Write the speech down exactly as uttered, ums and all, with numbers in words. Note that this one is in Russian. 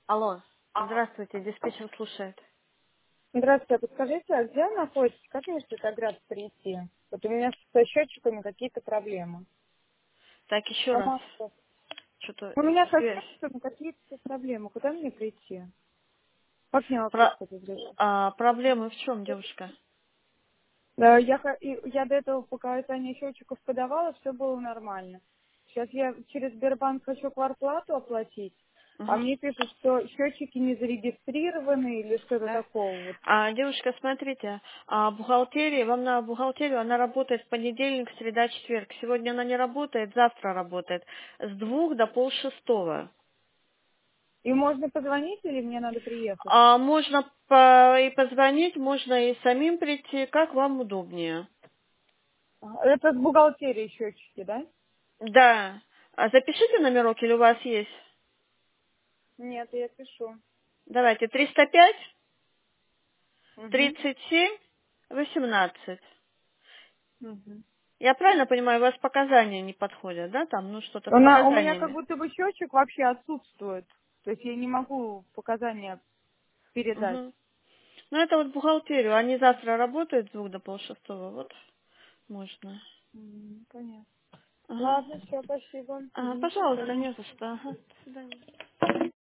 Алло, здравствуйте, диспетчер слушает. Здравствуйте, а подскажите, а где вы находитесь? Как мне в Петроград прийти? Вот у меня со счетчиками какие-то проблемы. Так, еще раз, Помогите. что-то У меня со связь. счетчиками какие-то проблемы. Куда мне прийти? Как мне вопрос Про, этот решить? а, проблемы в чем, девушка? Да, я, х- и- я до этого, пока это не счетчиков подавала, все было нормально. Сейчас я через Сбербанк хочу квартплату оплатить, а Мгм. мне пишут, что счетчики не зарегистрированы или что-то Да. такого. Вот. А, девушка, смотрите, а, бухгалтерия, вам на бухгалтерию, она работает в понедельник, среда, четверг. Сегодня она не работает, завтра работает. С двух до полшестого. И можно позвонить или мне надо приехать? А, можно по- и позвонить, можно и самим прийти, как вам удобнее. А, Это с бухгалтерии счетчики, да? Да. А запишите номерок, или у вас есть? Нет, я пишу. Давайте, триста пять. Угу. тридцать семь восемнадцать. Угу. Я правильно понимаю, у вас показания не подходят, да? Там, ну, что-то с У, на- у меня как показаниями. будто бы счетчик вообще отсутствует. То есть я не могу показания передать. Угу. Ну, это вот бухгалтерию. Они завтра работают с двух до полшестого. Вот можно. М, Понятно. Ага. Ладно, все, спасибо. А, Мгм. пожалуйста, Спасибо. не за что. Ага. До свидания.